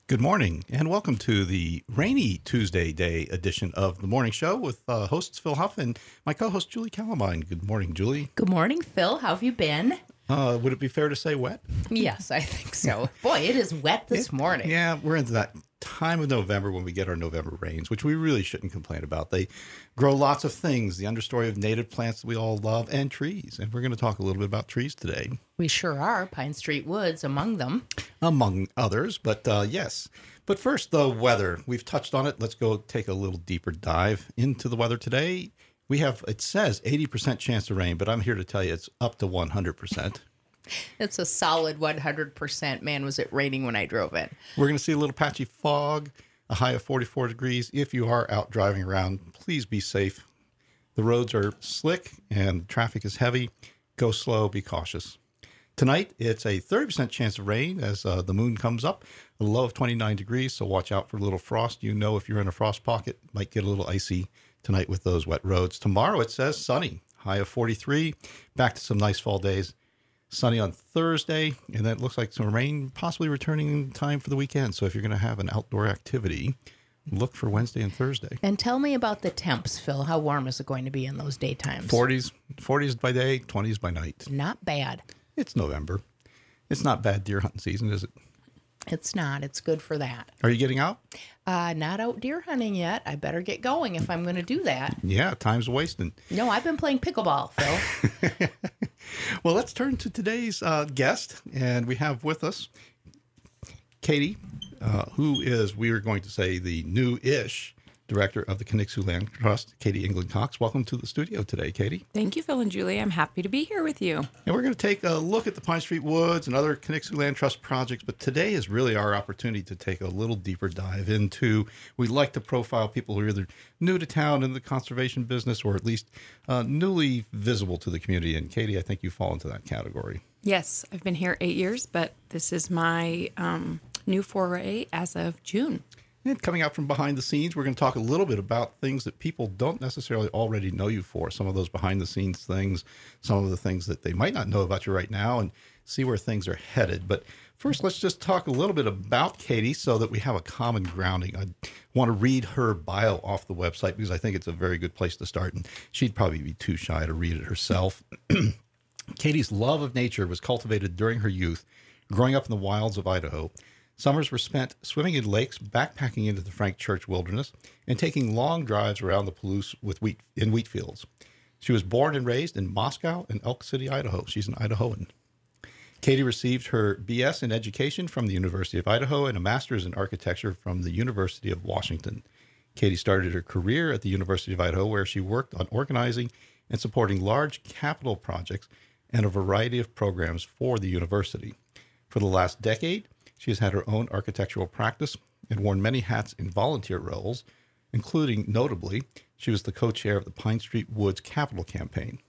Good morning, and welcome to the rainy Tuesday day edition of The Morning Show with hosts Phil Huff and my co-host Julie Calamine. Good morning, Julie. Good morning, Phil. How have you been? Would it be fair to say wet? Yes, I think so. Boy, it is wet this morning. Yeah, we're into that time of November when we get our November rains, which we really shouldn't complain about. They grow lots of things, the understory of native plants that we all love, and trees. And we're going to talk a little bit about trees today. We sure are. Pine Street Woods among them. Among others, but yes. But first, the weather. We've touched on it. Let's go take a little deeper dive into the weather today. We have, it says 80% chance of rain, but I'm here to tell you it's up to 100%. It's a solid 100%. Man, was it raining when I drove in. We're going to see a little patchy fog, a high of 44 degrees. If you are out driving around, please be safe. The roads are slick and traffic is heavy. Go slow, be cautious. Tonight, it's a 30% chance of rain as the moon comes up, a low of 29 degrees, so watch out for a little frost. You know, if you're in a frost pocket, it might get a little icy tonight with those wet roads. Tomorrow, it says sunny, high of 43, back to some nice fall days. Sunny on Thursday, and then it looks like some rain possibly returning in time for the weekend. So if you're going to have an outdoor activity, look for Wednesday and Thursday. And tell me about the temps, Phil. How warm is it going to be in those daytimes? 40s by day, 20s by night. Not bad. It's November. It's not bad deer hunting season, is it? It's not. It's good for that. Are you getting out? Not out deer hunting yet. I better get going if I'm going to do that. Yeah, time's wasting. No, I've been playing pickleball, Phil. Well, let's turn to today's guest. And we have with us Katie, who is, we are going to say, the new-ish director of the Kinixu Land Trust, Katie England Cox. Welcome to the studio today, Katie. Thank you, Phil and Julie. I'm happy to be here with you. And we're going to take a look at the Pine Street Woods and other Kinixu Land Trust projects, but today is really our opportunity to take a little deeper dive into, we like to profile people who are either new to town in the conservation business or at least newly visible to the community. And Katie, I think you fall into that category. Yes, I've been here 8 years, but this is my new foray as of June. And coming out from behind the scenes, we're going to talk a little bit about things that people don't necessarily already know you for. Some of those behind the scenes things, some of the things that they might not know about you right now, and see where things are headed. But first, let's just talk a little bit about Katie so that we have a common grounding. I want to read her bio off the website because I think it's a very good place to start. And she'd probably be too shy to read it herself. Katie's love of nature was cultivated during her youth, growing up in the wilds of Idaho. Summers were spent swimming in lakes, backpacking into the Frank Church wilderness, and taking long drives around the Palouse in wheat fields. She was born and raised in Moscow and Elk City, Idaho. She's an Idahoan. Katie received her BS in education from the University of Idaho and a master's in architecture from the University of Washington. Katie started her career at the University of Idaho, where she worked on organizing and supporting large capital projects and a variety of programs for the university. For the last decade, she has had her own architectural practice and worn many hats in volunteer roles, including, notably, she was the co-chair of the Pine Street Woods Capital Campaign.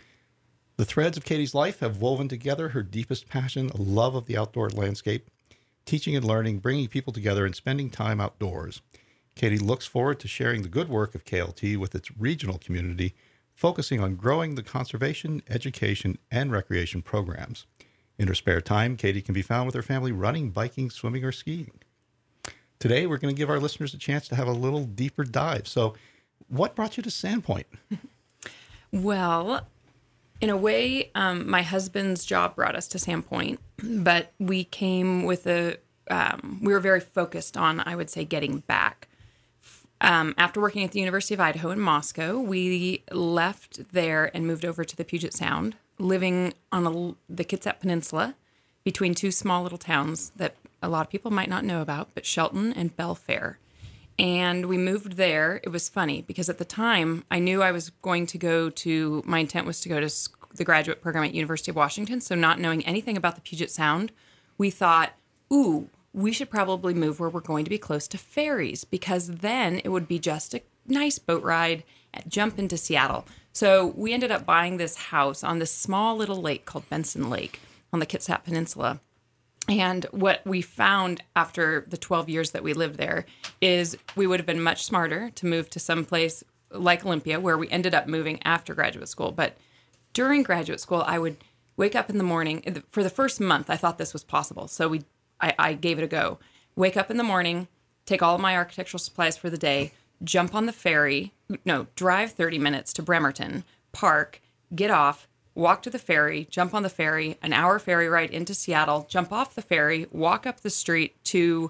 The threads of Katie's life have woven together her deepest passion, a love of the outdoor landscape, teaching and learning, bringing people together, and spending time outdoors. Katie looks forward to sharing the good work of KLT with its regional community, focusing on growing the conservation, education, and recreation programs. In her spare time, Katie can be found with her family running, biking, swimming, or skiing. Today, we're going to give our listeners a chance to have a little deeper dive. So, what brought you to Sandpoint? Well, in a way, my husband's job brought us to Sandpoint, but we came with we were very focused on, I would say, getting back. After working at the University of Idaho in Moscow, we left there and moved over to the Puget Sound, living on the Kitsap Peninsula between two small little towns that a lot of people might not know about, but Shelton and Belfair. And we moved there. It was funny because at the time I knew I was going to my intent was to go to the graduate program at University of Washington. So not knowing anything about the Puget Sound, we thought, we should probably move where we're going to be close to ferries because then it would be just a nice boat ride, jump into Seattle. So we ended up buying this house on this small little lake called Benson Lake on the Kitsap Peninsula. And what we found after the 12 years that we lived there is we would have been much smarter to move to some place like Olympia, where we ended up moving after graduate school. But during graduate school, I would wake up in the morning. For the first month, I thought this was possible. So I gave it a go. wake up in the morning, take all of my architectural supplies for the day, jump on the ferry, drive 30 minutes to Bremerton, park, get off, walk to the ferry, jump on the ferry, an hour ferry ride into Seattle, jump off the ferry, walk up the street to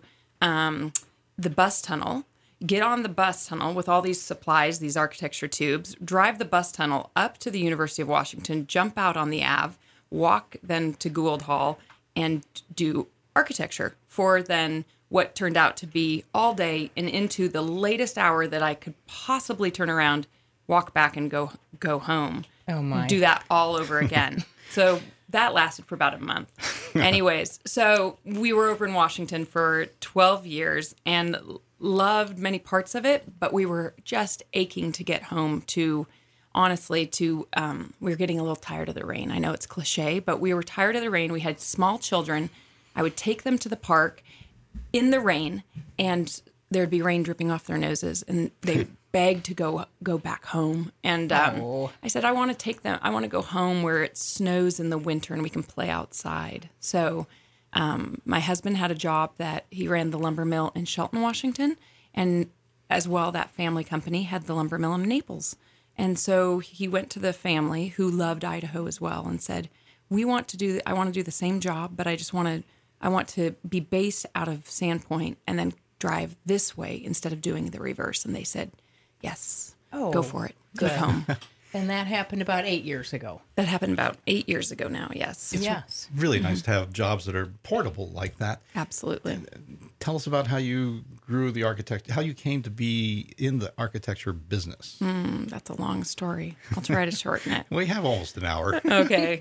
the bus tunnel, get on the bus tunnel with all these supplies, these architecture tubes, drive the bus tunnel up to the University of Washington, jump out on the Ave, walk then to Gould Hall, and do architecture for then what turned out to be all day and into the latest hour that I could possibly turn around, walk back, and go home. Oh, my. Do that all over again. So that lasted for about a month. Anyways, so we were over in Washington for 12 years and loved many parts of it, but we were just aching to get home to, honestly, we were getting a little tired of the rain. I know it's cliche, but we were tired of the rain. We had small children. I would take them to the park in the rain, and there'd be rain dripping off their noses, and they would beg to go back home. And I said, I want to take them. I want to go home where it snows in the winter and we can play outside. So my husband had a job that he ran the lumber mill in Shelton, Washington, and as well that family company had the lumber mill in Naples. And so he went to the family who loved Idaho as well and said, I want to do the same job, but I want to be based out of Sandpoint and then drive this way instead of doing the reverse. And they said, yes, go for it. Go home. And that happened about 8 years ago. That happened about 8 years ago now, yes. Yes. Really nice to have jobs that are portable like that. Absolutely. Tell us about how you grew the architect, how you came to be in the architecture business. That's a long story. I'll try to shorten it. We have almost an hour. Okay.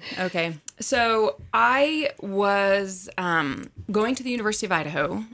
So I was going to the University of Idaho.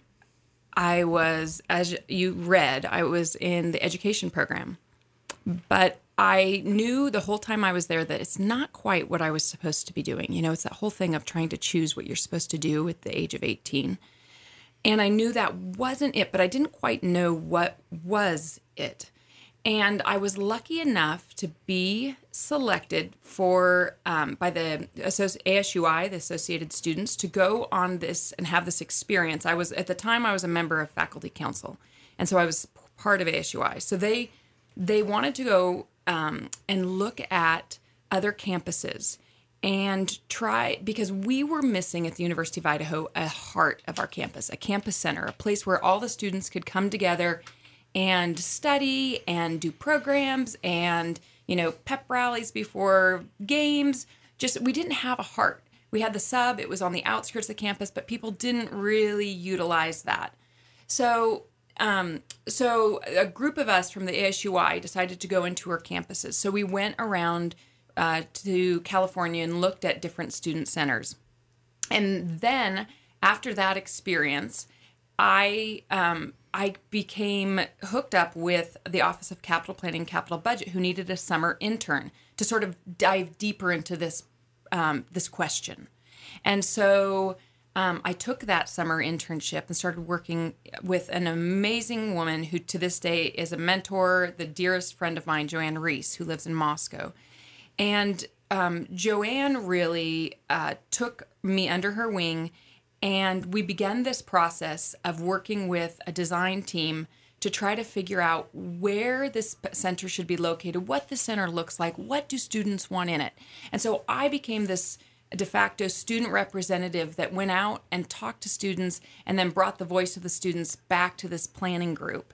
I was, as you read, I was in the education program. But I knew the whole time I was there that it's not quite what I was supposed to be doing. You know, it's that whole thing of trying to choose what you're supposed to do at the age of 18. And I knew that wasn't it, but I didn't quite know what was it. And I was lucky enough to be selected for by the ASUI, the Associated Students, to go on this and have this experience. At the time I was a member of faculty council, and so I was part of ASUI. So they wanted to go and look at other campuses and try, because we were missing at the University of Idaho a heart of our campus, a campus center, a place where all the students could come together and study and do programs and, pep rallies before games. We didn't have a heart. We had the sub, it was on the outskirts of the campus, but people didn't really utilize that. So a group of us from the ASUI decided to go and tour campuses. So we went around to California and looked at different student centers. And then after that experience, I became hooked up with the Office of Capital Planning and Capital Budget, who needed a summer intern to sort of dive deeper into this question. And so I took that summer internship and started working with an amazing woman who to this day is a mentor, the dearest friend of mine, Joanne Reese, who lives in Moscow. And Joanne really took me under her wing, and we began this process of working with a design team to try to figure out where this center should be located, what the center looks like, what do students want in it. And so I became this de facto student representative that went out and talked to students and then brought the voice of the students back to this planning group.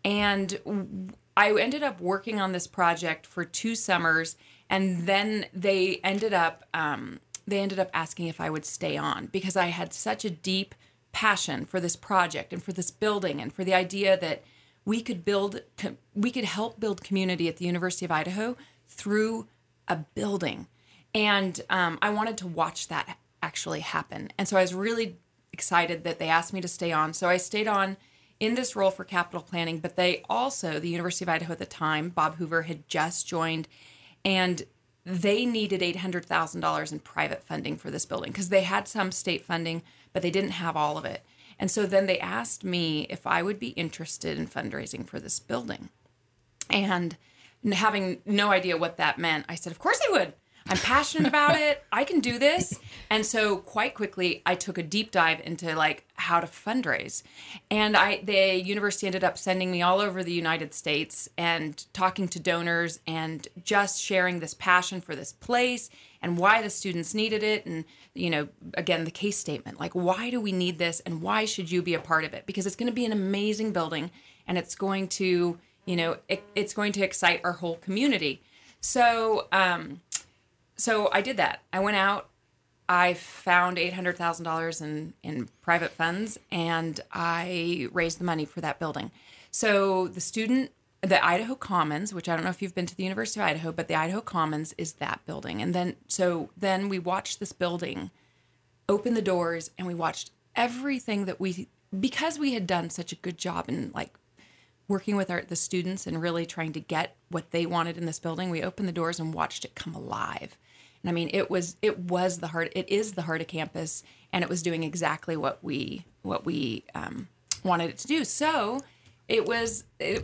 And I ended up working on this project for 2 summers, and then they ended up asking if I would stay on, because I had such a deep passion for this project and for this building and for the idea that we could help build community at the University of Idaho through a building. And I wanted to watch that actually happen. And so I was really excited that they asked me to stay on. So I stayed on in this role for capital planning, but the University of Idaho at the time, Bob Hoover had just joined, and they needed $800,000 in private funding for this building because they had some state funding, but they didn't have all of it. And so then they asked me if I would be interested in fundraising for this building. And having no idea what that meant, I said, of course I would. I'm passionate about it. I can do this. And so quite quickly, I took a deep dive into like how to fundraise. And the university ended up sending me all over the United States and talking to donors and just sharing this passion for this place and why the students needed it. And, you know, again, the case statement, like, why do we need this and why should you be a part of it? Because it's going to be an amazing building and it's going to, you know, it's going to excite our whole community. So, so I did that. I went out, I found $800,000 in private funds, and I raised the money for that building. So the Idaho Commons, which I don't know if you've been to the University of Idaho, but the Idaho Commons is that building. And then we watched this building open the doors, and we watched everything that because we had done such a good job in like working with the students and really trying to get what they wanted in this building, we opened the doors and watched it come alive. And I mean, it is the heart of campus, and it was doing exactly what we wanted it to do. So it was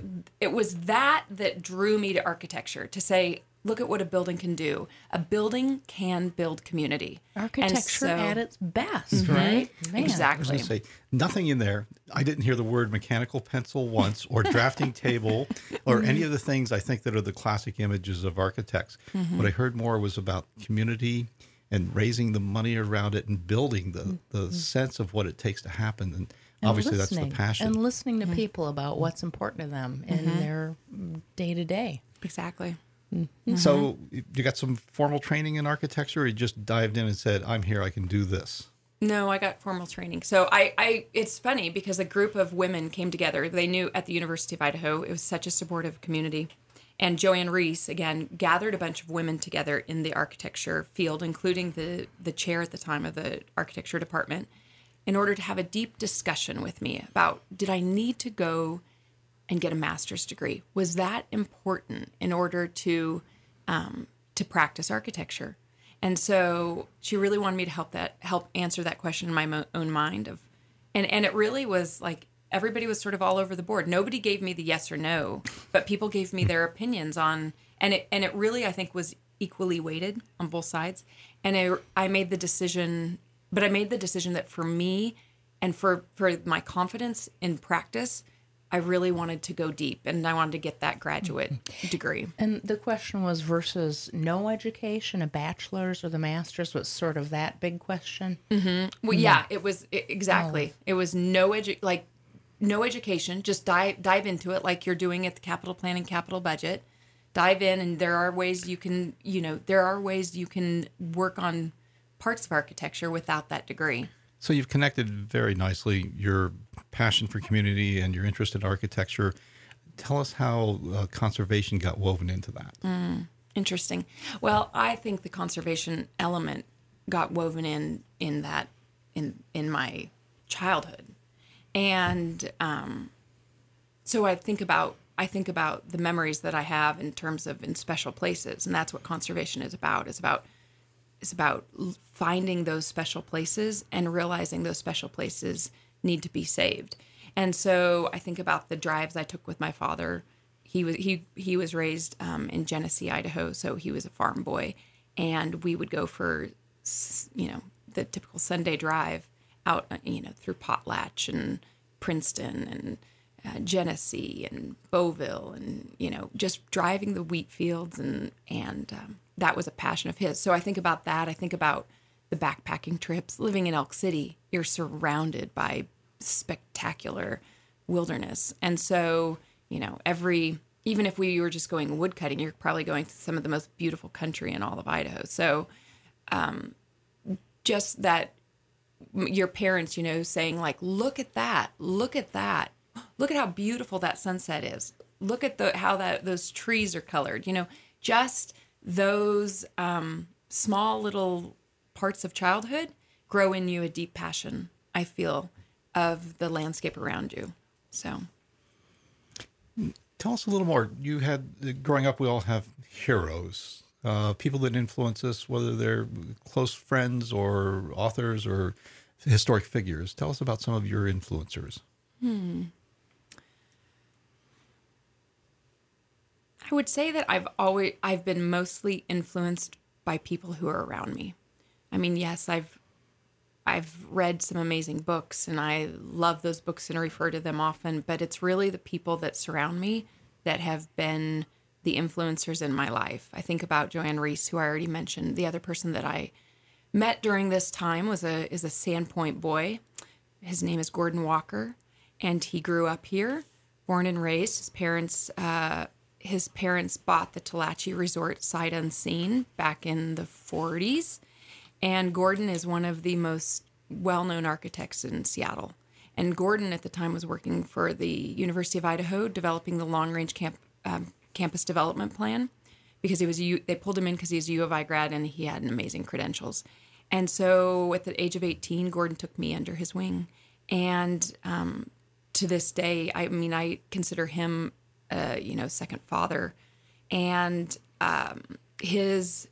that drew me to architecture, to say, look at what a building can do. A building can build community. Architecture at its best, right? Man. Exactly. I was going to say, nothing in there. I didn't hear the word mechanical pencil once, or drafting table, or any of the things I think that are the classic images of architects. What I heard more was about community and raising the money around it and building the sense of what it takes to happen. And obviously that's the passion. And listening to people about what's important to them in their day-to-day. Exactly. So you got some formal training in architecture, or you just dived in and said, I'm here, I can do this? No, I got formal training. So it's funny because a group of women came together. They knew at the University of Idaho, it was such a supportive community. And Joanne Reese, again, gathered a bunch of women together in the architecture field, including the chair at the time of the architecture department, in order to have a deep discussion with me about, did I need to go and get a master's degree? Was that important in order to practice architecture? And so she really wanted me to help answer that question in my own mind and it really was like everybody was sort of all over the board. Nobody gave me the yes or no, but people gave me their opinions on, and it really, I think, was equally weighted on both sides. And I made the decision that for me and for my confidence in practice, I really wanted to go deep, and I wanted to get that graduate degree. And the question was versus no education, a bachelor's or the master's, was sort of that big question. Mm-hmm. Well, yeah, it was exactly. It was no education. Just dive into it like you're doing at the capital planning, capital budget. Dive in, and there are ways you can work on parts of architecture without that degree. So you've connected very nicely your passion for community and your interest in architecture. Tell us how conservation got woven into that. Interesting. Well, I think the conservation element got woven in that in my childhood, and so I think about the memories that I have in terms of in special places, and that's what conservation is about. It's about finding those special places and realizing those special places need to be saved. And so I think about the drives I took with my father. He was raised in Genesee, Idaho, so he was a farm boy, and we would go for the typical Sunday drive out through Potlatch and Princeton and Genesee and Beauville, and just driving the wheat fields, and that was a passion of his. So I think about that. I think about the backpacking trips. Living in Elk City, you're surrounded by spectacular wilderness. And so, even if we were just going wood cutting, you're probably going to some of the most beautiful country in all of Idaho. So just that your parents, saying like, look at that, look at how beautiful that sunset is. Look at how those trees are colored, just those small little parts of childhood grow in you a deep passion, I feel, of the landscape around you. So tell us a little more. You had, growing up, we all have heroes, people that influence us, whether they're close friends or authors or historic figures. Tell us about some of your influencers. I would say that I've been mostly influenced by people who are around me. I mean, yes, I've read some amazing books and I love those books and refer to them often, but it's really the people that surround me that have been the influencers in my life. I think about Joanne Reese, who I already mentioned. The other person that I met during this time is a Sandpoint boy. His name is Gordon Walker, and he grew up here, born and raised. His parents bought the Talachi Resort sight unseen back in the 40s. And Gordon is one of the most well-known architects in Seattle. And Gordon at the time was working for the University of Idaho, developing the long-range campus development plan, because they pulled him in because he was a U of I grad and he had amazing credentials. And so at the age of 18, Gordon took me under his wing. And to this day, I mean, I consider him, second father. And his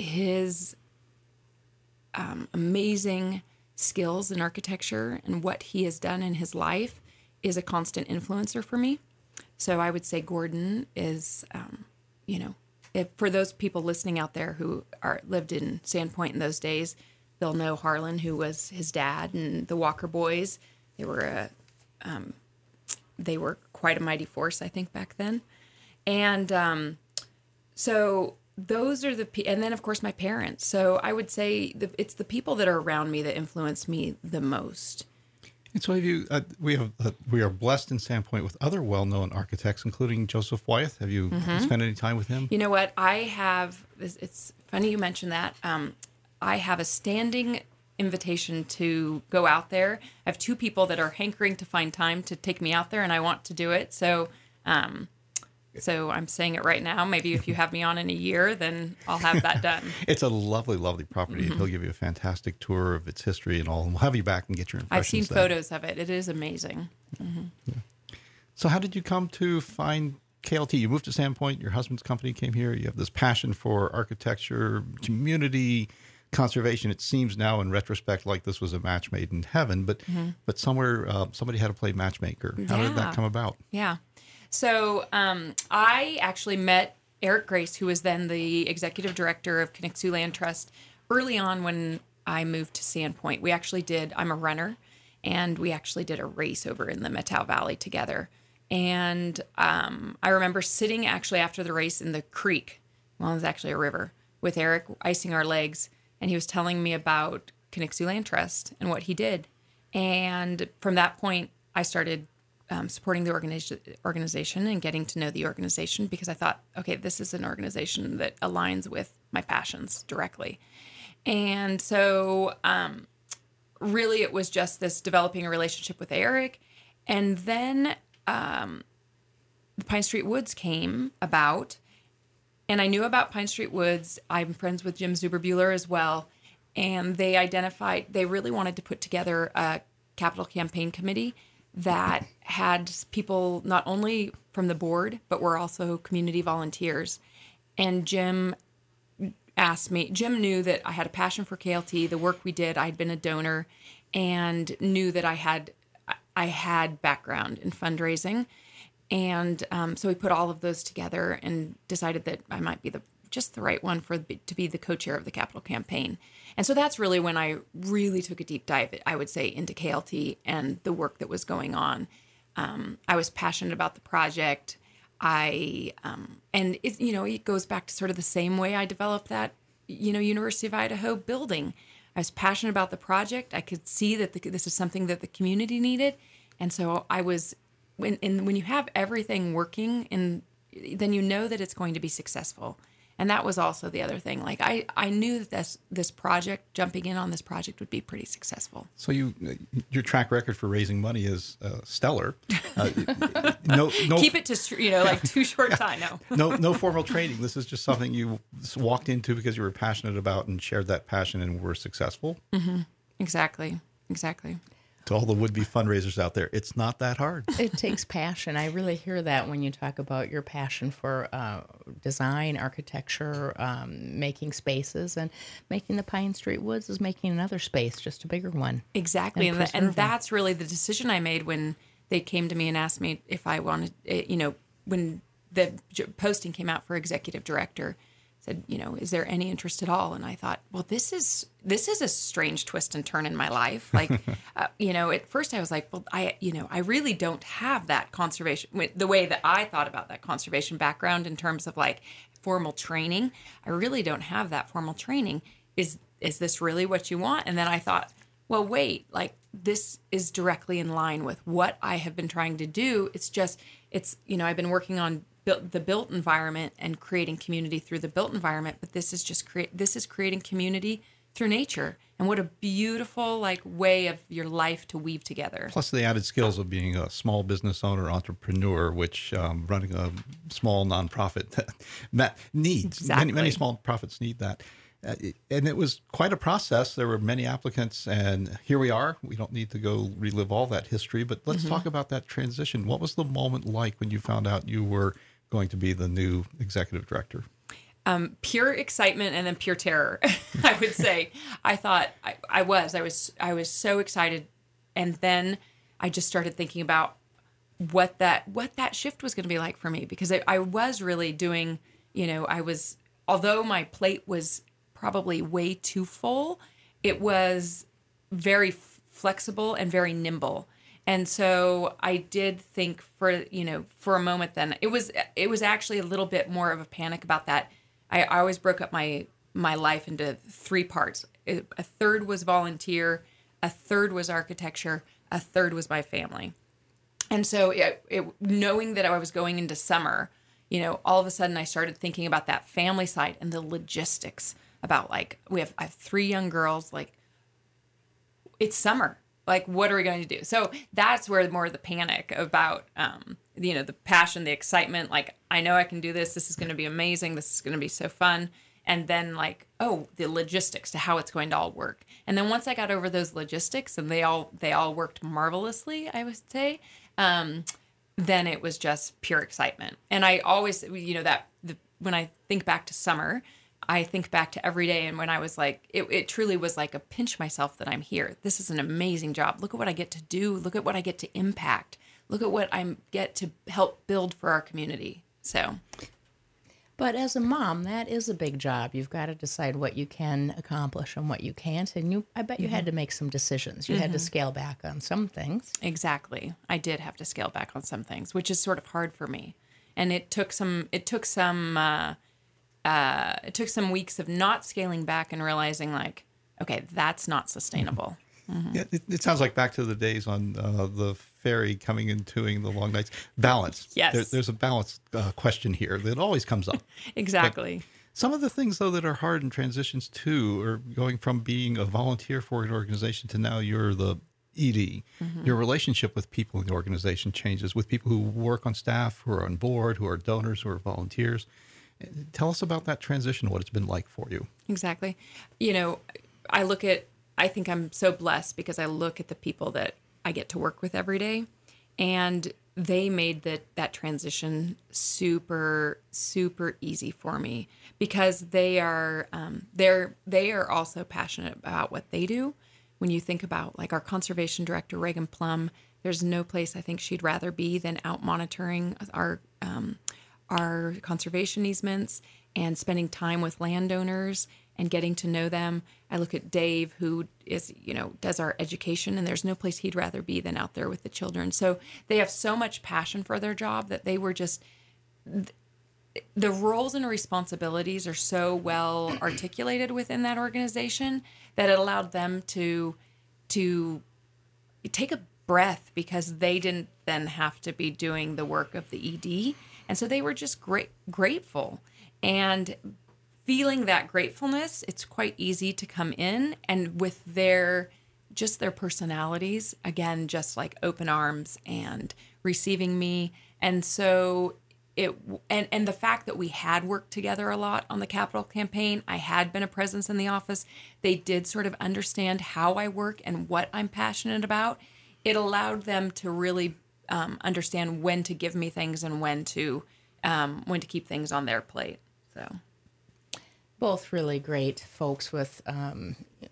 amazing skills in architecture and what he has done in his life is a constant influencer for me. So I would say Gordon is, for those people listening out there who lived in Sandpoint in those days, they'll know Harlan, who was his dad, and the Walker boys. They were quite a mighty force, I think, back then. And so those are and then of course my parents. So I would say it's the people that are around me that influence me the most. And so we are blessed in Sandpoint with other well-known architects, including Joseph Wyeth. Have you spent any time with him? You know what? I have. It's funny you mentioned that. I have a standing invitation to go out there. I have two people that are hankering to find time to take me out there, and I want to do it. So I'm saying it right now. Maybe if you have me on in a year, then I'll have that done. It's a lovely, lovely property. He'll give you a fantastic tour of its history and all. And we'll have you back and get your impressions. I've seen photos of it. It is amazing. Mm-hmm. Yeah. So how did you come to find KLT? You moved to Sandpoint. Your husband's company came here. You have this passion for architecture, community, conservation. It seems now in retrospect like this was a match made in heaven, but somewhere somebody had to play matchmaker. How did that come about? Yeah. So I actually met Eric Grace, who was then the executive director of Knicksu Land Trust, early on when I moved to Sandpoint. I'm a runner, and we actually did a race over in the Methow Valley together. And I remember sitting actually after the race in the creek, well, it was actually a river, with Eric icing our legs, and he was telling me about Knicksu Land Trust and what he did. And from that point, I started supporting the organization and getting to know the organization, because I thought, okay, this is an organization that aligns with my passions directly. And so really it was just this developing a relationship with Eric. And then the Pine Street Woods came about, and I knew about Pine Street Woods. I'm friends with Jim Zuberbuehler as well. And they really wanted to put together a capital campaign committee that had people not only from the board, but were also community volunteers. And Jim knew that I had a passion for KLT, the work we did. I'd been a donor, and knew that I had background in fundraising. And so we put all of those together and decided that I might be just the right one to be the co-chair of the capital campaign. And so that's really when I really took a deep dive, I would say, into KLT and the work that was going on. I was passionate about the project. And it goes back to sort of the same way I developed that, University of Idaho building. I was passionate about the project. I could see that this is something that the community needed. And so when you have everything working, then you know that it's going to be successful. And that was also the other thing. Like I knew that jumping in on this project would be pretty successful. So your track record for raising money is stellar. No, keep it to too short time. No formal training. This is just something you walked into because you were passionate about and shared that passion and were successful. Mm-hmm. Exactly. To all the would-be fundraisers out there, it's not that hard. It takes passion. I really hear that when you talk about your passion for design, architecture, making spaces, and making the Pine Street Woods is making another space, just a bigger one. Exactly. And that's really the decision I made when they came to me and asked me if I wanted, when the posting came out for executive director, said, is there any interest at all? And I thought, well, this is a strange twist and turn in my life. Like, at first I was like, well, I really don't have that conservation, the way that I thought about that conservation background in terms of like formal training. I really don't have that formal training. Is this really what you want? And then I thought, well, wait, like this is directly in line with what I have been trying to do. It's I've been working on the built environment and creating community through the built environment, but this is creating community through nature. And what a beautiful like way of your life to weave together. Plus the added skills of being a small business owner, entrepreneur, which running a small nonprofit needs. Exactly. Many small profits need that. And it was quite a process. There were many applicants, and here we are. We don't need to go relive all that history, but let's talk about that transition. What was the moment like when you found out you were going to be the new executive director? Pure excitement and then pure terror, I would say. I thought I was so excited, and then I just started thinking about what that shift was going to be like for me, because I was really doing, although my plate was probably way too full, it was very flexible and very nimble. And so I did think for a moment then it was actually a little bit more of a panic about that. I always broke up my life into three parts. A third was volunteer, a third was architecture, a third was my family. And so knowing that I was going into summer, all of a sudden I started thinking about that family side and the logistics about like, I have 3 young girls, like it's summer. Like, what are we going to do? So that's where more of the panic about, the passion, the excitement, like, I know I can do this. This is going to be amazing. This is going to be so fun. And then like, the logistics to how it's going to all work. And then once I got over those logistics and they all worked marvelously, I would say, then it was just pure excitement. And I always, when I think back to summer, I think back to every day, and when I was like, it truly was like a pinch myself that I'm here. This is an amazing job. Look at what I get to do. Look at what I get to impact. Look at what I get to help build for our community. So, but as a mom, that is a big job. You've got to decide what you can accomplish and what you can't. And I bet you had to make some decisions. You had to scale back on some things. Exactly. I did have to scale back on some things, which is sort of hard for me. And it took some weeks of not scaling back and realizing like, okay, that's not sustainable. Mm-hmm. Yeah, it sounds like back to the days on the ferry coming and doing the long nights. Balance. Yes. There's a balance question here that always comes up. Exactly. But some of the things, though, that are hard in transitions, too, are going from being a volunteer for an organization to now you're the ED. Mm-hmm. Your relationship with people in the organization changes, with people who work on staff, who are on board, who are donors, who are volunteers. Tell us about that transition, what it's been like for you. Exactly. I think I'm so blessed because I look at the people that I get to work with every day, and they made that transition super, super easy for me because they are also passionate about what they do. When you think about like our conservation director, Reagan Plum, there's no place I think she'd rather be than out monitoring our conservation easements and spending time with landowners and getting to know them. I look at Dave, who is, does our education, and there's no place he'd rather be than out there with the children. So they have so much passion for their job that they were just, the roles and responsibilities are so well articulated within that organization that it allowed them to take a breath because they didn't then have to be doing the work of the ED. And so they were just grateful. And feeling that gratefulness, it's quite easy to come in and with their personalities, again, just like open arms and receiving me. And so and the fact that we had worked together a lot on the capital campaign, I had been a presence in the office. They did sort of understand how I work and what I'm passionate about. It allowed them to really understand when to give me things and when to keep things on their plate. So, both really great folks with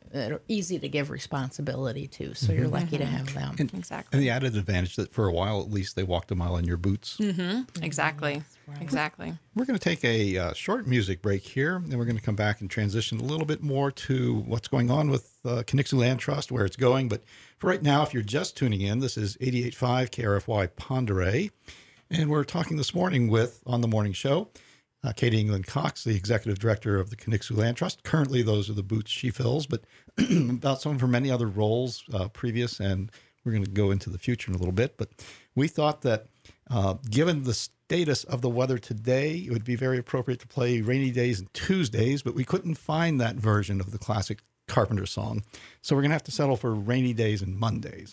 that are easy to give responsibility to. So you're lucky to have them. Exactly. And the added advantage that for a while, at least, they walked a mile in your boots. Exactly. Exactly. We're going to take a short music break here, and we're going to come back and transition a little bit more to what's going on with Conixo Land Trust, where it's going. But for right now, if you're just tuning in, this is 88.5 KRFY Ponderay, and we're talking this morning with, on the morning show, Katie England Cox, the executive director of the Conixo Land Trust. Currently, those are the boots she fills, but about some of her many other roles previous, and we're going to go into the future in a little bit. But we thought that given the status of the weather today, it would be very appropriate to play Rainy Days and Tuesdays, but we couldn't find that version of the classic Carpenter song. So we're going to have to settle for Rainy Days and Mondays.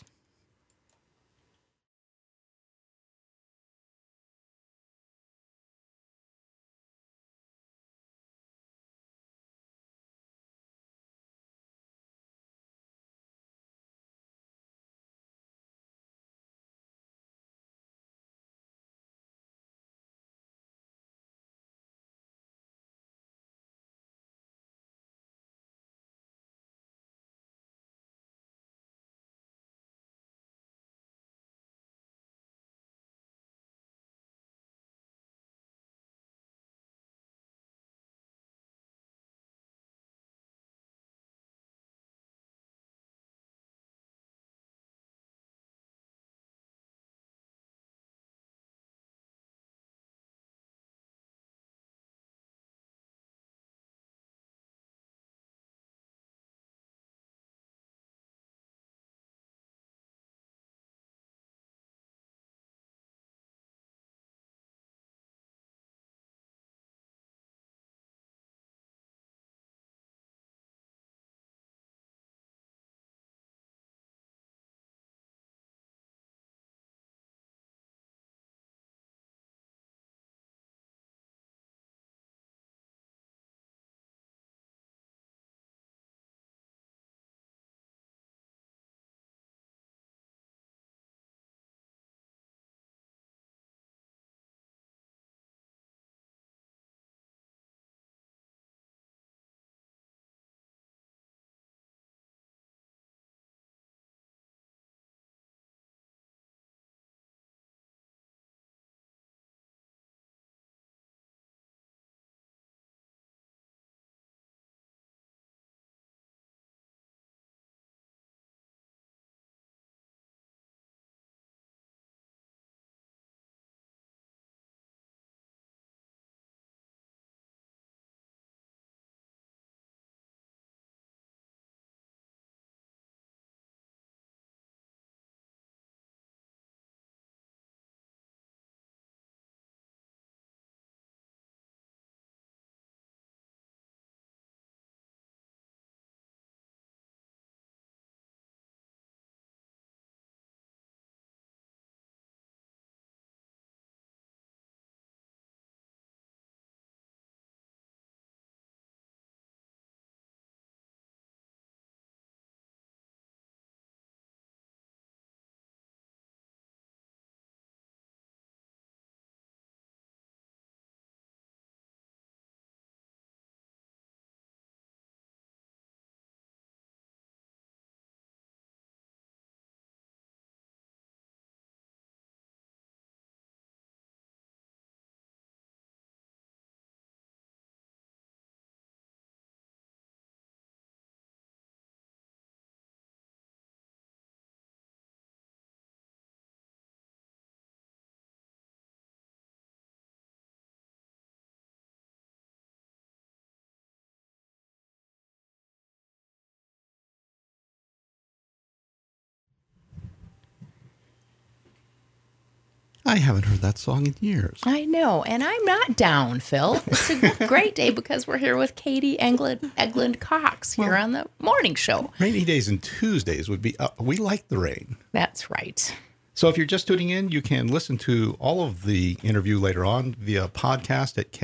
I haven't heard that song in years. I know, and I'm not down, Phil. It's a great day because we're here with Katie England Cox here on the morning show. Rainy Days and Tuesdays would be, we like the rain. That's right. So if you're just tuning in, you can listen to all of the interview later on via podcast at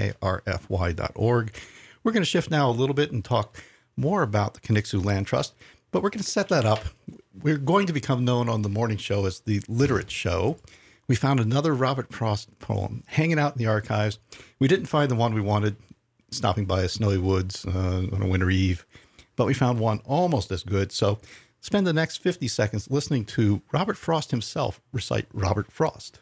krfy.org. We're going to shift now a little bit and talk more about the Conixo Land Trust, but we're going to set that up. We're going to become known on the morning show as the Literate Show. We found another Robert Frost poem hanging out in the archives. We didn't find the one we wanted, stopping by a snowy woods on a winter eve. but we found one almost as good. So spend the next 50 seconds listening to Robert Frost himself recite Robert Frost.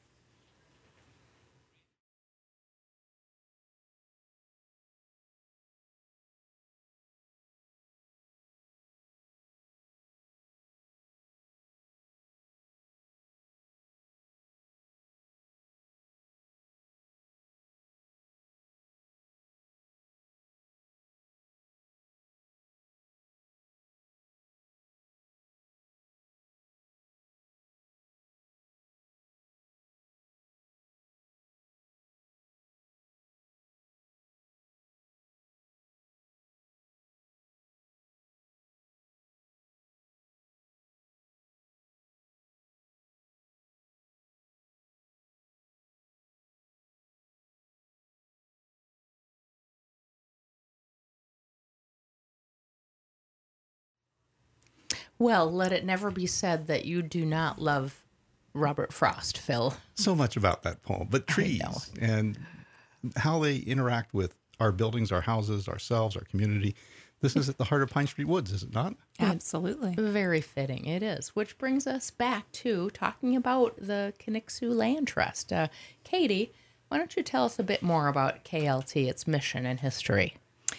Well, let it never be said that you do not love Robert Frost, Phil. So much about that poem, but trees and how they interact with our buildings, our houses, ourselves, our community. This is at the heart of Pine Street Woods, is it not? Absolutely. Very fitting, it is. Which brings us back to talking about the Kinnicksu Land Trust. Katie, why don't you tell us a bit more about KLT, its mission and history?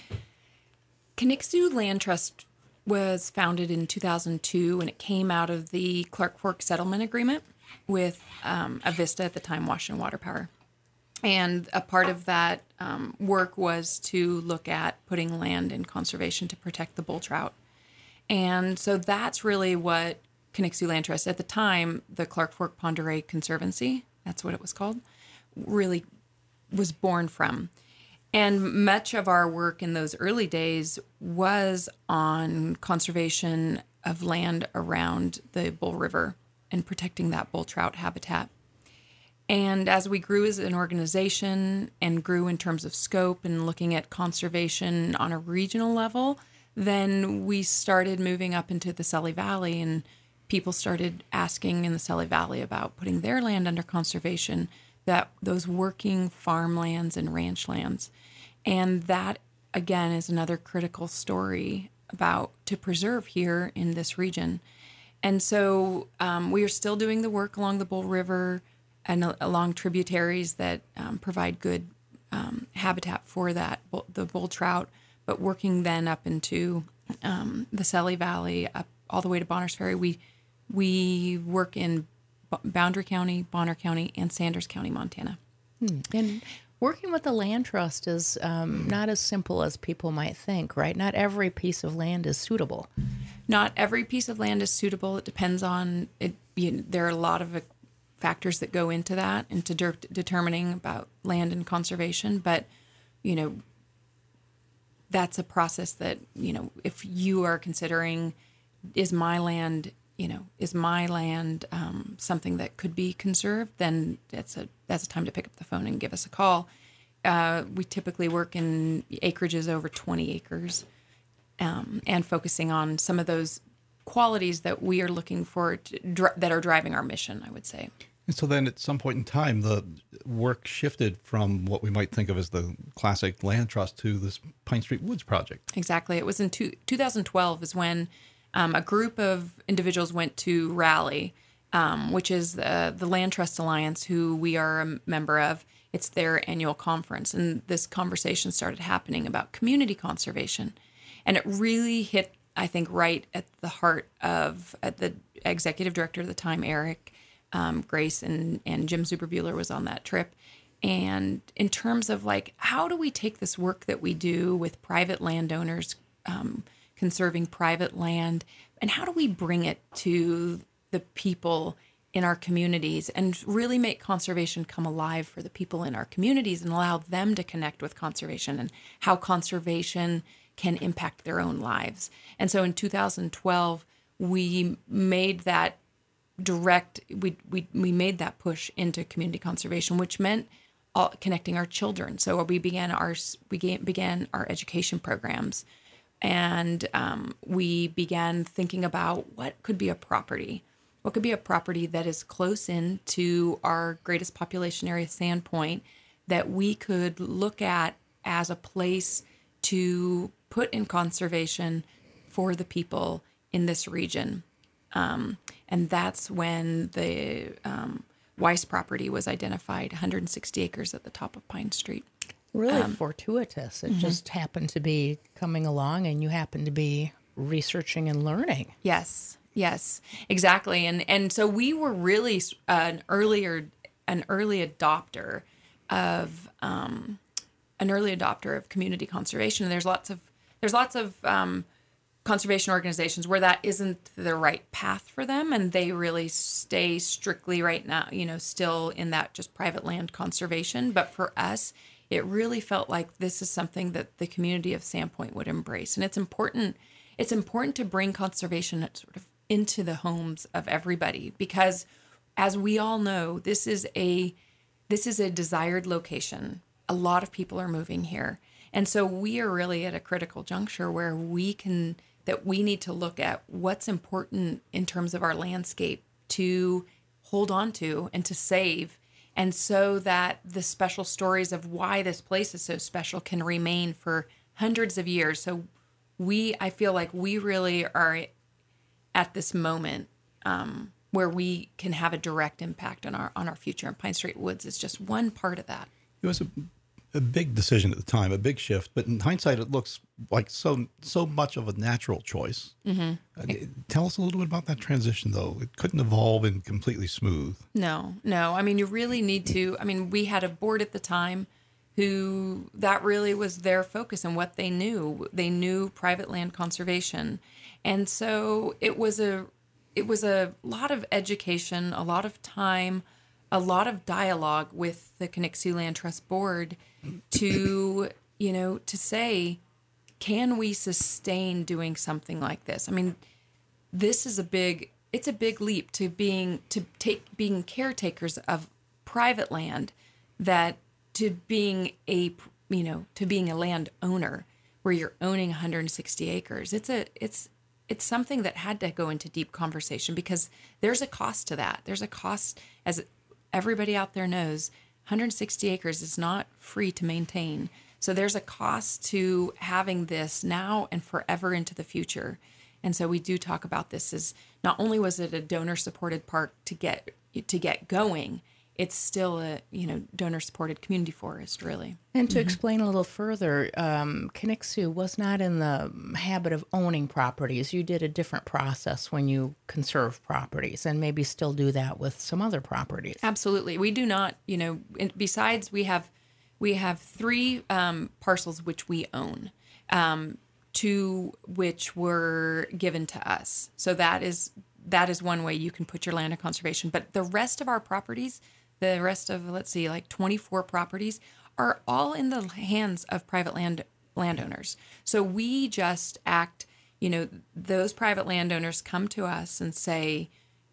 Kinnicksu Land Trust was founded in 2002, and it came out of the Clark Fork Settlement Agreement with Avista, at the time Washington Water Power. And a part of that work was to look at putting land in conservation to protect the bull trout. And so that's really what Kinnicksu Land Trust, at the time, the Clark Fork Pend Oreille Conservancy, that's what it was called, really was born from. And much of our work in those early days was on conservation of land around the Bull River and protecting that bull trout habitat. And as we grew as an organization and grew in terms of scope and looking at conservation on a regional level, then we started moving up into the Selly Valley, and people started asking in the Selly Valley about putting their land under conservation, that those working farmlands and ranch lands. And that, again, is another critical story about to preserve here in this region. And so we are still doing the work along the Bull River and along tributaries that provide good habitat for that, the bull trout, but working then up into the Selly Valley, up all the way to Bonners Ferry. We work in Boundary County, Bonner County, and Sanders County, Montana. And working with the land trust is not as simple as people might think, right? Not every piece of land is suitable. Not every piece of land is suitable. It depends on it. There are a lot of factors that go into that, into determining about land and conservation. But, that's a process that, if you are considering, is my land something that could be conserved, then that's a time to pick up the phone and give us a call. We typically work in acreages over 20 acres and focusing on some of those qualities that we are looking for that are driving our mission, I would say. And so then at some point in time, the work shifted from what we might think of as the classic land trust to this Pine Street Woods project. Exactly. It was in 2012 is when a group of individuals went to Rally, which is the Land Trust Alliance, who we are a member of. It's their annual conference. And this conversation started happening about community conservation. And it really hit, I think, right at the heart of the executive director at the time, Eric, Grace, and Jim Zuberbuehler was on that trip. And in terms of how do we take this work that we do with private landowners, conserving private land, and how do we bring it to the people in our communities and really make conservation come alive for the people in our communities and allow them to connect with conservation and how conservation can impact their own lives. And so in 2012, we made that we made that push into community conservation, which meant connecting our children. So we began our education programs, and we began thinking about what could be a property that is close in to our greatest population area, Sandpoint, that we could look at as a place to put in conservation for the people in this region. And that's when the Weiss property was identified, 160 acres at the top of Pine Street. Really fortuitous. It just happened to be coming along, and you happened to be researching and learning. Yes, exactly. And so we were really an early adopter of community conservation. And there's lots of conservation organizations where that isn't the right path for them, and they really stay strictly right now, still in that just private land conservation. But for us, it really felt like this is something that the community of Sandpoint would embrace. And it's important to bring conservation sort of into the homes of everybody, because as we all know, this is a desired location. A lot of people are moving here. And so we are really at a critical juncture where we need to look at what's important in terms of our landscape to hold on to and to save, and so that the special stories of why this place is so special can remain for hundreds of years. So I feel like we really are at this moment where we can have a direct impact on our future, and Pine Street Woods is just one part of that. It was a big decision at the time, a big shift, but in hindsight, it looks like so much of a natural choice. Tell us a little bit about that transition, though. It couldn't have all been completely smooth. No. I mean, you really need to. I mean, we had a board at the time who that really was their focus and what they knew. They knew private land conservation, and so it was a lot of education, a lot of time, a lot of dialogue with the Connexu Land Trust Board to say, can we sustain doing something like this? I mean, this is it's a big leap to being caretakers of private land, that to being a landowner where you're owning 160 acres. It's something that had to go into deep conversation, because there's a cost to that. There's a cost, as everybody out there knows, 160 acres is not free to maintain. So there's a cost to having this now and forever into the future. And so we do talk about this as not only was it a donor-supported park to get going, it's still a donor-supported community forest, really. And to explain a little further, Connexu was not in the habit of owning properties. You did a different process when you conserve properties, and maybe still do that with some other properties. Absolutely, we do not. Besides, we have 3 parcels which we own, 2 which were given to us. So that is one way you can put your land in conservation. But the rest of our properties, the rest of, let's see, like 24 properties, are all in the hands of private landowners. So we just act, those private landowners come to us and say,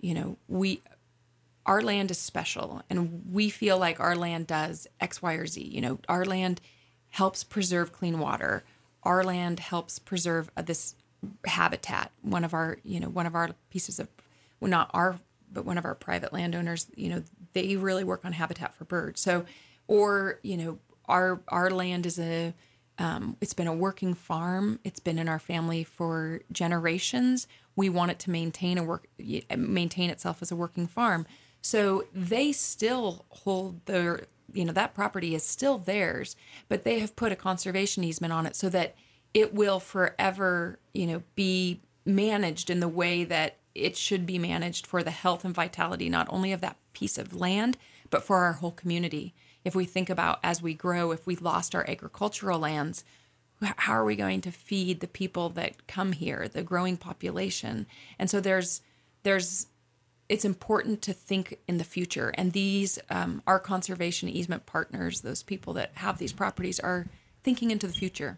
our land is special, and we feel like our land does X, Y, or Z. Our land helps preserve clean water. Our land helps preserve this habitat. One of our pieces of, well, not our, but one of our private landowners, they really work on habitat for birds. So, or, our land is it's been a working farm. It's been in our family for generations. We want it to maintain itself as a working farm. So they still hold that property is still theirs, but they have put a conservation easement on it so that it will forever, be managed in the way that it should be managed for the health and vitality, not only of that piece of land, but for our whole community. If we think about, as we grow, if we lost our agricultural lands, how are we going to feed the people that come here, the growing population? And so it's important to think in the future. And these, our conservation easement partners, those people that have these properties, are thinking into the future.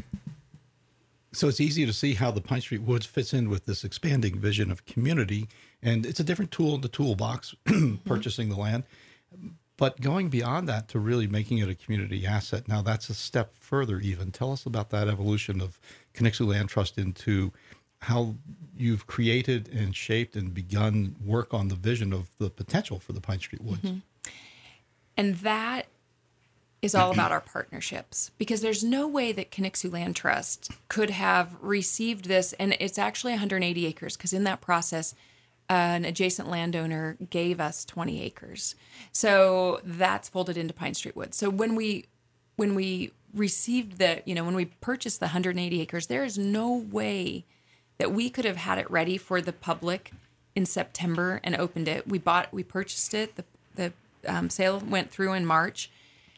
So it's easy to see how the Pine Street Woods fits in with this expanding vision of community. And it's a different tool in the toolbox, purchasing the land. But going beyond that to really making it a community asset, now that's a step further even. Tell us about that evolution of Connexu Land Trust into how you've created and shaped and begun work on the vision of the potential for the Pine Street Woods. And that is all about our partnerships, because there's no way that Kinixu Land Trust could have received this. And it's actually 180 acres, because in that process, an adjacent landowner gave us 20 acres. So that's folded into Pine Street Woods. So when we received when we purchased the 180 acres, there is no way that we could have had it ready for the public in September and opened it. We purchased it. The sale went through in March.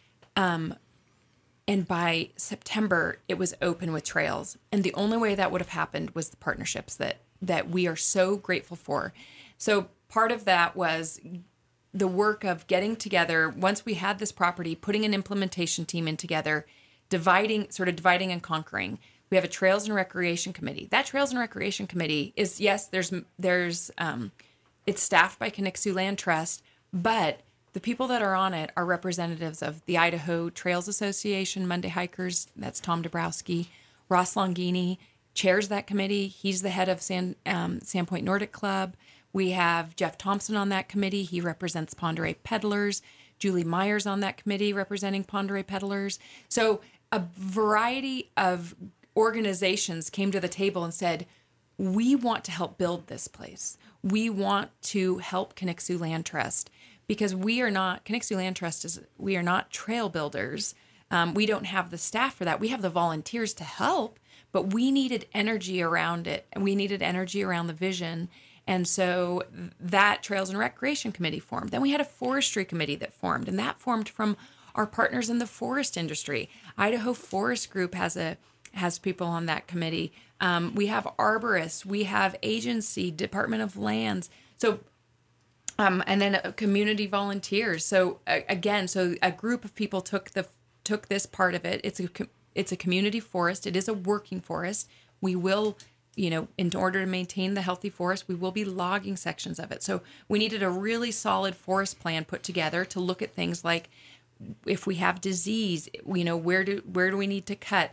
And by September, it was open with trails. And the only way that would have happened was the partnerships that we are so grateful for. So part of that was the work of getting together, once we had this property, putting an implementation team in together, dividing and conquering. We have a Trails and Recreation Committee. That Trails and Recreation Committee is, yes, it's staffed by Kinixu Land Trust, but the people that are on it are representatives of the Idaho Trails Association, Monday Hikers. That's Tom Dabrowski. Ross Longini chairs that committee. He's the head of Sandpoint Nordic Club. We have Jeff Thompson on that committee. He represents Pend Oreille Peddlers. Julie Myers on that committee representing Pend Oreille Peddlers. So a variety of organizations came to the table and said, we want to help build this place. We want to help Kinixu Land Trust, because Kinixu Land Trust we are not trail builders. We don't have the staff for that. We have the volunteers to help, but we needed energy around it, and we needed energy around the vision. And so that Trails and Recreation Committee formed. Then we had a Forestry Committee that formed, and that formed from our partners in the forest industry. Idaho Forest Group has people on that committee. We have arborists, we have agency, Department of Lands. So, and then community volunteers. So again, a group of people took this part of it. It's a community forest. It is a working forest. We will, in order to maintain the healthy forest, we will be logging sections of it. So we needed a really solid forest plan put together to look at things like, if we have disease, where do we need to cut?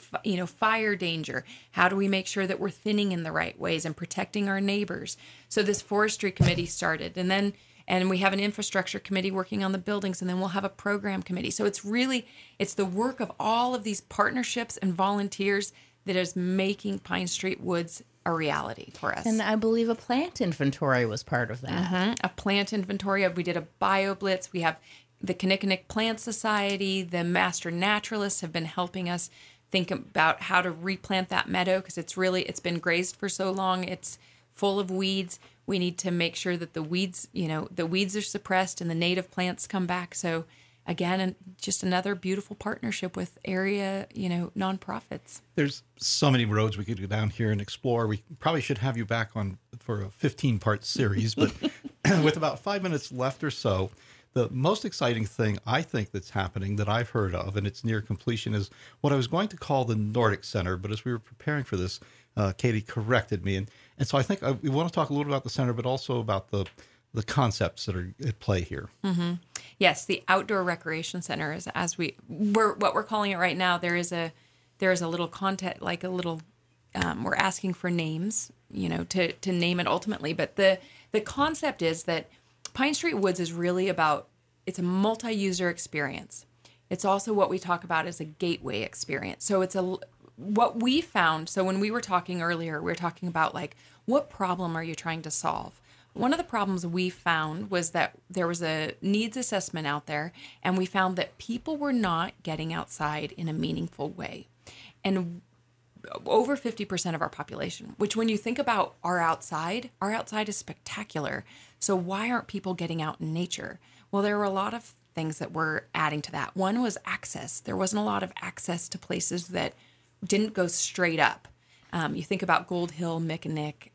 Fire danger. How do we make sure that we're thinning in the right ways and protecting our neighbors? So this forestry committee started, and we have an infrastructure committee working on the buildings, and then we'll have a program committee. So it's the work of all of these partnerships and volunteers that is making Pine Street Woods a reality for us. And I believe a plant inventory was part of that. Mm-hmm. A plant inventory. We did a bio blitz. We have the Kinnickinnick Plant Society. The master naturalists have been helping us think about how to replant that meadow, because it's been grazed for so long. It's full of weeds. We need to make sure that the weeds are suppressed and the native plants come back. So again, just another beautiful partnership with area, nonprofits. There's so many roads we could go down here and explore. We probably should have you back on for a 15-part series, but with about 5 minutes left or so, the most exciting thing I think that's happening that I've heard of, and it's near completion, is what I was going to call the Nordic Center. But as we were preparing for this, Katie corrected me. And so I think we want to talk a little about the center, but also about the concepts that are at play here. Mm-hmm. Yes, the Outdoor Recreation Center is what we're calling it right now. There is a little content, like a little, we're asking for names, to name it ultimately. But the concept is that Pine Street Woods is really it's a multi-user experience. It's also what we talk about as a gateway experience. So what we found, so when we were talking earlier, we were talking about what problem are you trying to solve? One of the problems we found was that there was a needs assessment out there, and we found that people were not getting outside in a meaningful way. And over 50% of our population, which when you think about our outside is spectacular. So why aren't people getting out in nature? Well, there were a lot of things that were adding to that. One was access. There wasn't a lot of access to places that didn't go straight up. You think about Gold Hill, Mickinick,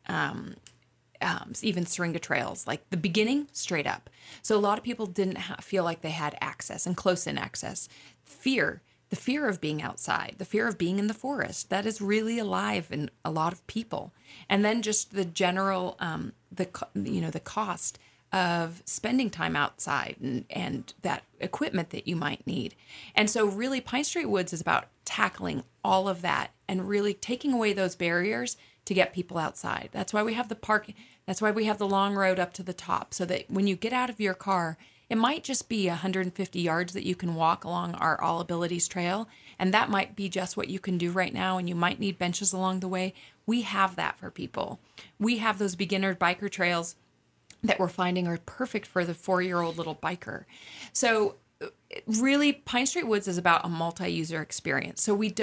even Syringa Trails, like the beginning, straight up. So a lot of people didn't feel like they had access and close-in access. The fear of being outside, the fear of being in the forest, that is really alive in a lot of people. And then just the general, the cost of spending time outside and that equipment that you might need. And so really Pine Street Woods is about tackling all of that and really taking away those barriers to get people outside. That's why we have the park. That's why we have the long road up to the top, so that when you get out of your car, It might just be 150 yards that you can walk along our All Abilities Trail, and that might be just what you can do right now, and you might need benches along the way. We have that for people. We have those beginner biker trails that we're finding are perfect for the 4-year-old little biker. So really, Pine Street Woods is about a multi-user experience. So we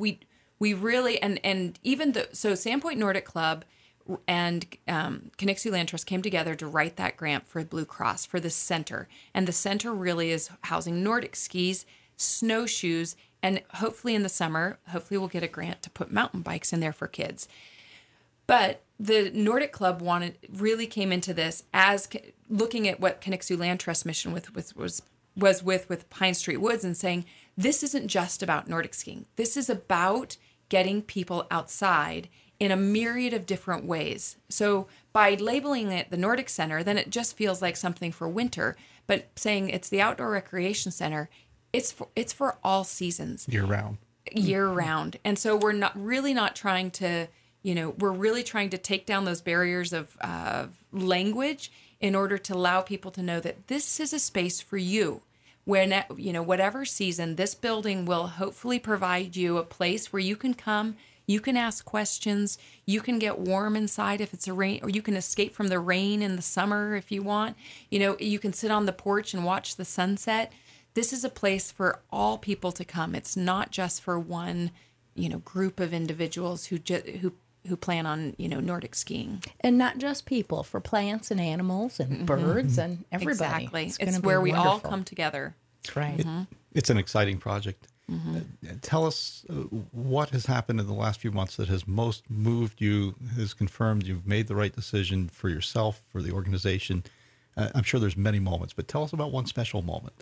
really, and even so Sandpoint Nordic Club and Conexu Land Trust came together to write that grant for Blue Cross for the center. And the center really is housing Nordic skis, snowshoes, and hopefully in the summer, hopefully we'll get a grant to put mountain bikes in there for kids. But the Nordic Club really came into this as looking at what Conexu Land Trust mission was with Pine Street Woods and saying, this isn't just about Nordic skiing. This is about getting people outside in a myriad of different ways. So by labeling it the Nordic Center, then it just feels like something for winter. But saying it's the Outdoor Recreation Center, it's for all seasons. Year round. Year round. And so we're not trying to, we're really trying to take down those barriers of language in order to allow people to know that this is a space for you. When, whatever season, this building will hopefully provide you a place where you can come, you can ask questions, you can get warm inside if it's a rain, or you can escape from the rain in the summer if you want. You can sit on the porch and watch the sunset. This is a place for all people to come. It's not just for one, group of individuals who plan on, Nordic skiing. And not just people, for plants and animals and birds and everybody. Exactly. It's where we all come together. That's right. It's an exciting project. Tell us what has happened in the last few months that has most moved you, has confirmed you've made the right decision for yourself, for the organization. I'm sure there's many moments, but tell us about one special moment.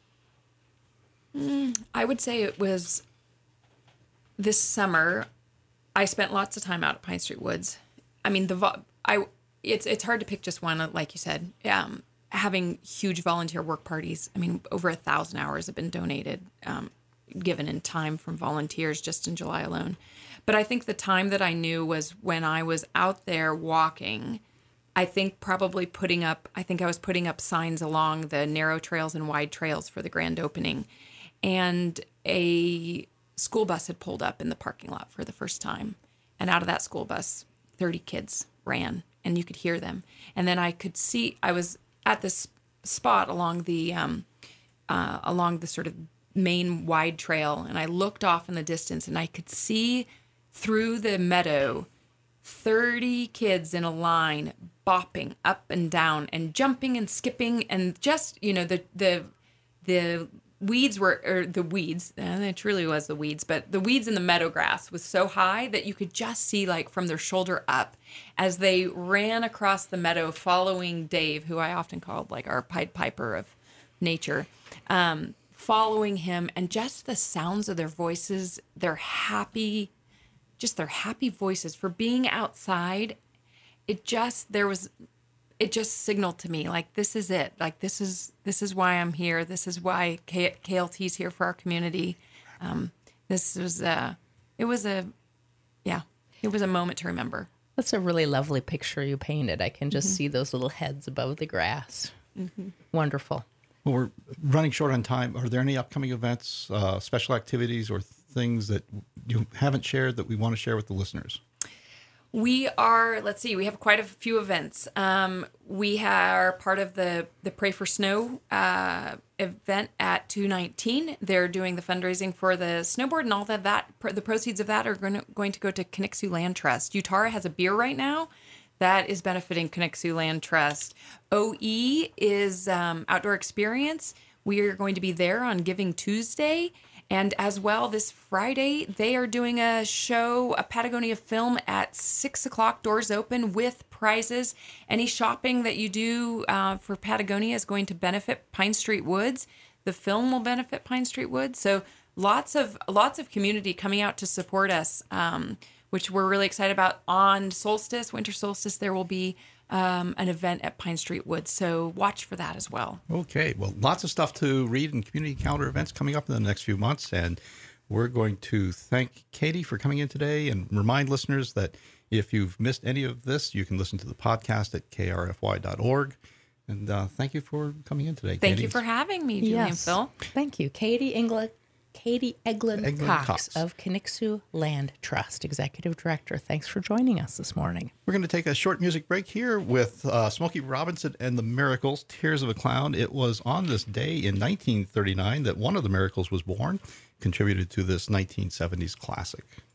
I would say it was this summer. I spent lots of time out at Pine Street Woods. I mean, it's hard to pick just one, like you said. Having huge volunteer work parties. I mean, over 1,000 hours have been donated, given in time from volunteers just in July alone. But I think the time that I knew was when I was out there walking. I think I was putting up signs along the narrow trails and wide trails for the grand opening, and a school bus had pulled up in the parking lot for the first time. And out of that school bus, 30 kids ran, and you could hear them. And then I could see, I was at this spot along the sort of main wide trail, and I looked off in the distance, and I could see through the meadow 30 kids in a line bopping up and down and jumping and skipping, and just, the weeds and it truly was the weeds, but the weeds in the meadow grass was so high that you could just see like from their shoulder up as they ran across the meadow following Dave, who I often called like our Pied Piper of nature, following him, and just the sounds of their voices, their happy voices for being outside. It just signaled to me, like, this is it. Like, this is why I'm here. This is why KLT's here for our community. It was a moment to remember. That's a really lovely picture you painted. I can just see those little heads above the grass. Wonderful. Well, we're running short on time. Are there any upcoming events, special activities, or things that you haven't shared that we want to share with the listeners? We have quite a few events. We are part of the Pray for Snow event at 219. They're doing the fundraising for the snowboard, and all that the proceeds of that are going to go to Conexu Land Trust. Utara has a beer right now that is benefiting Conexu Land Trust. OE is Outdoor Experience. We are going to be there on Giving Tuesday. And as well, this Friday, they are doing a show, a Patagonia film at 6 o'clock, doors open with prizes. Any shopping that you do for Patagonia is going to benefit Pine Street Woods. The film will benefit Pine Street Woods. So lots of community coming out to support us, which we're really excited about. On winter solstice, there will be an event at Pine Street Woods. So watch for that as well. Okay. Well, lots of stuff to read and community calendar events coming up in the next few months. And we're going to thank Katie for coming in today and remind listeners that if you've missed any of this, you can listen to the podcast at krfy.org. And thank you for coming in today, Thank Katie. you for having me, Julie and Phil. Thank you. Katie Eglin Eglin Cox Cox. of Kinixu Land Trust, Executive Director. Thanks for joining us this morning. We're going to take a short music break here with Smokey Robinson and the Miracles, Tears of a Clown. It was on this day in 1939 that one of the Miracles was born, contributed to this 1970s classic.